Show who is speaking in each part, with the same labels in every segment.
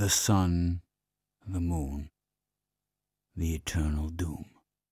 Speaker 1: sun, the moon, the eternal doom.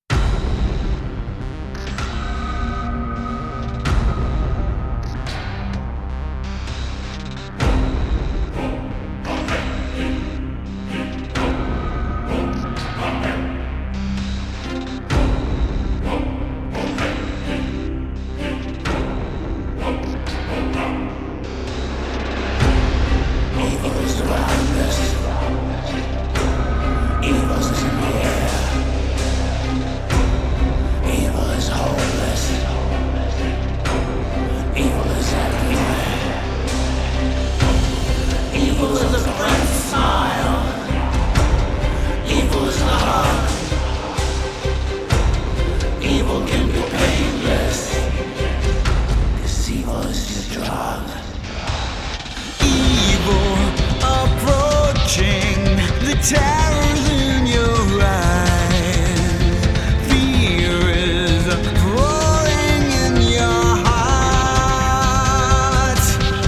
Speaker 2: Terrors in your eyes, fear is growing in your heart,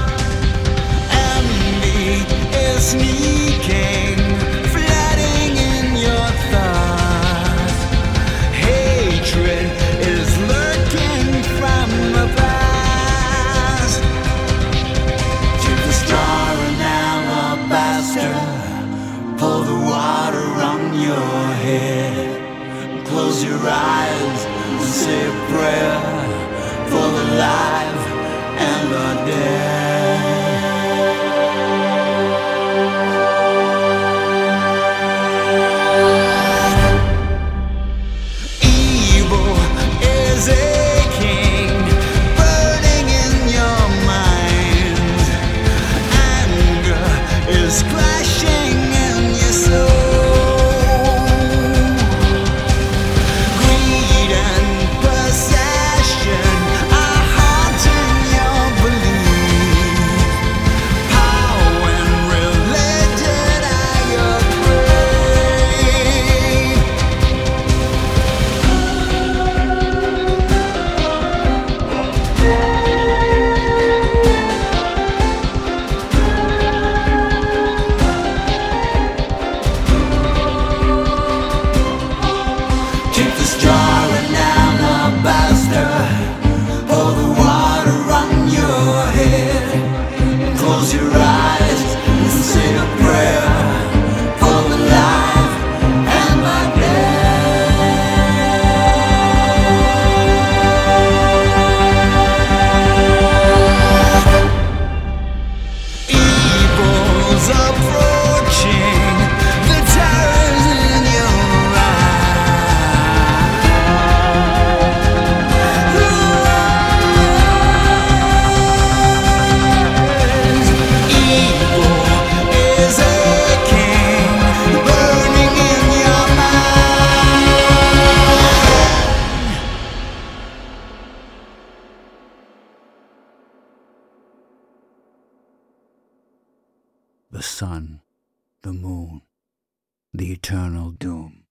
Speaker 2: envy is sneaking, flooding in your thoughts, hatred is lurking from the past. Take the star and alabaster, pour the water on your head, close your eyes and say a prayer for the live and the dead. Evil is aching, burning in your mind. Anger is clashing in your soul. Greed and possession are haunting your belief. Power and religion are your grave. Take this jar and alabaster, pour the water on your head, close your eyes and say a prayer for the life and the dead. Evil's approaching, the terrors in your eyes. Evil is aching, burning in your mind.
Speaker 1: The sun, the moon, the eternal doom.